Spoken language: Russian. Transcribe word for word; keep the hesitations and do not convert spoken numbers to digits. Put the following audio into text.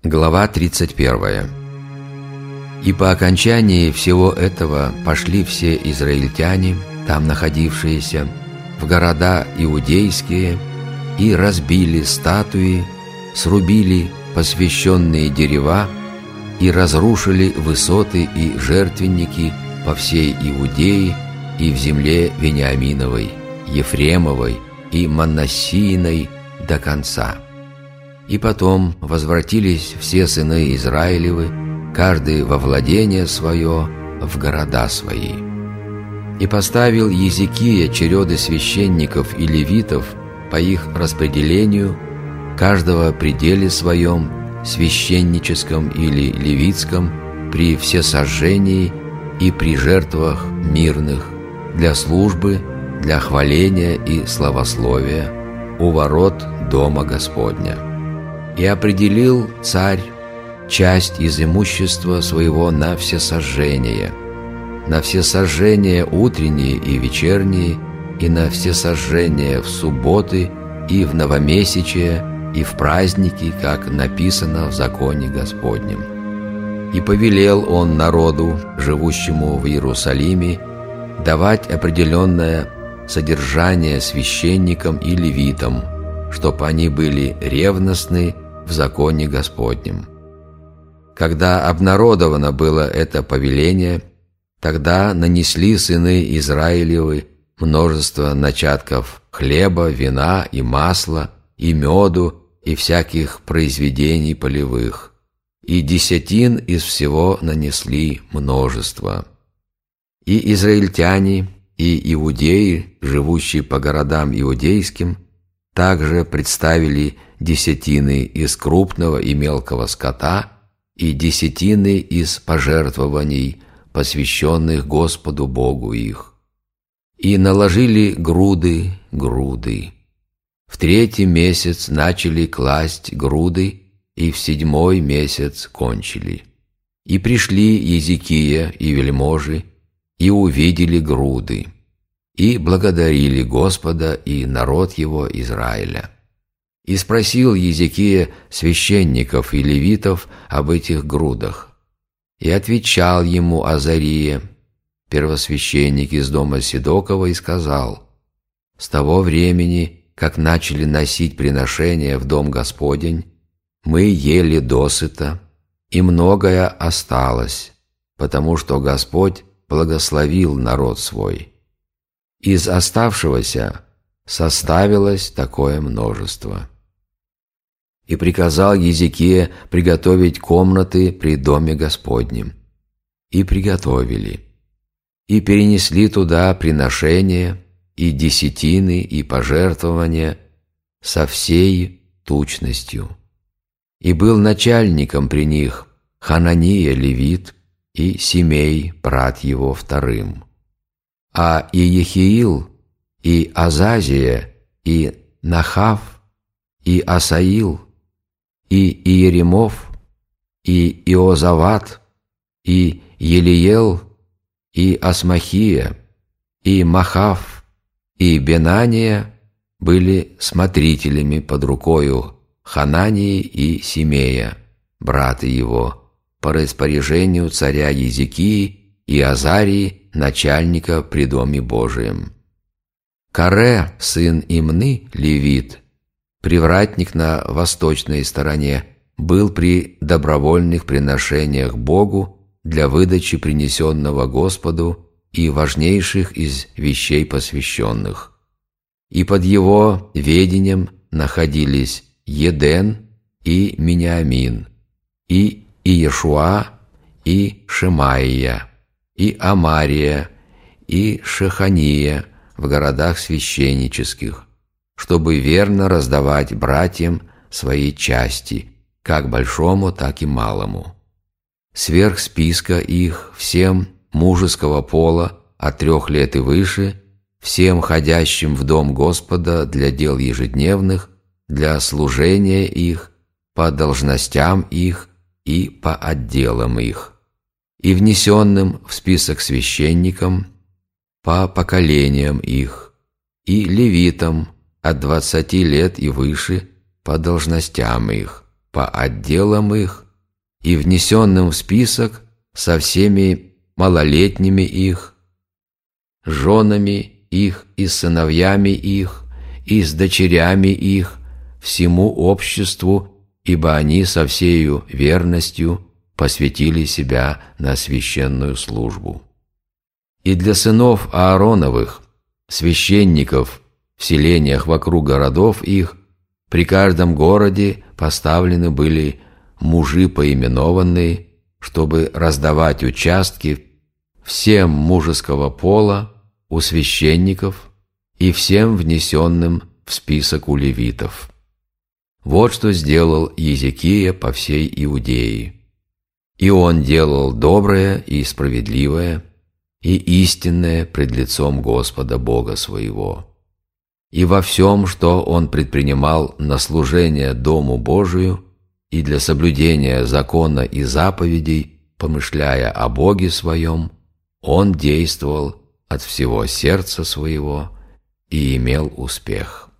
Глава тридцать первая. «И по окончании всего этого пошли все израильтяне, там находившиеся, в города иудейские, и разбили статуи, срубили посвященные дерева, и разрушили высоты и жертвенники по всей Иудее и в земле Вениаминовой, Ефремовой и Манассииной до конца. И потом возвратились все сыны Израилевы, каждый во владение свое, в города свои. И поставил Езекия череды священников и левитов по их распределению, каждого при деле своем, священническом или левитском, при всесожжении и при жертвах мирных, для службы, для хваления и славословия у ворот Дома Господня. И определил царь часть из имущества своего на всесожжение, на всесожжение утренние и вечерние, и на всесожжение в субботы и в новомесячие, и в праздники, как написано в законе Господнем. И повелел он народу, живущему в Иерусалиме, давать определенное содержание священникам и левитам, чтоб они были ревностны в законе Господнем. Когда обнародовано было это повеление, тогда нанесли сыны Израилевы множество начатков хлеба, вина и масла, и меду, и всяких произведений полевых, и десятин из всего нанесли множество. И израильтяне, и иудеи, живущие по городам иудейским, также представили десятины из крупного и мелкого скота и десятины из пожертвований, посвященных Господу Богу их. И наложили груды, груды. В третий месяц начали класть груды, и в седьмой месяц кончили. И пришли Езекия и вельможи, и увидели груды, и благодарили Господа и народ его Израиля. И спросил Езекия священников и левитов об этих грудах. И отвечал ему Азария, первосвященник из дома Седокова, и сказал: «С того времени, как начали носить приношения в дом Господень, мы ели досыта, и многое осталось, потому что Господь благословил народ свой. Из оставшегося составилось такое множество». И приказал Езекия приготовить комнаты при доме Господнем. И приготовили. И перенесли туда приношения, и десятины, и пожертвования со всей тучностью. И был начальником при них Ханания левит, и Симей, брат его, вторым. А и Ехиил, и Азазия, и Нахав, и Асаил, и Иеремов, и Иозават, и Елиел, и Асмахия, и Махав, и Бенания были смотрителями под рукою Ханании и Симея, брата его, по распоряжению царя Езекии и Азарии, начальника при Доме Божием. Каре, сын Имны, левит, привратник на восточной стороне, был при добровольных приношениях Богу для выдачи принесенного Господу и важнейших из вещей посвященных. И под его ведением находились Еден и Миниамин, и Иешуа, и Шемаия, и Амария, и Шехания в городах священнических, чтобы верно раздавать братьям свои части, как большому, так и малому. Сверх списка их всем мужеского пола от трех лет и выше, всем ходящим в дом Господа для дел ежедневных, для служения их, по должностям их и по отделам их, и внесенным в список священникам по поколениям их, и левитам от двадцати лет и выше по должностям их, по отделам их и внесенным в список со всеми малолетними их, женами их и сыновьями их, и с дочерями их, всему обществу, ибо они со всею верностью посвятили себя на священную службу. И для сынов Аароновых, священников в селениях вокруг городов их, при каждом городе поставлены были мужи поименованные, чтобы раздавать участки всем мужеского пола у священников и всем внесенным в список у левитов. Вот что сделал Иезекия по всей Иудее. И он делал доброе и справедливое и истинное пред лицом Господа Бога своего. И во всем, что он предпринимал на служение Дому Божию и для соблюдения закона и заповедей, помышляя о Боге своем, он действовал от всего сердца своего и имел успех.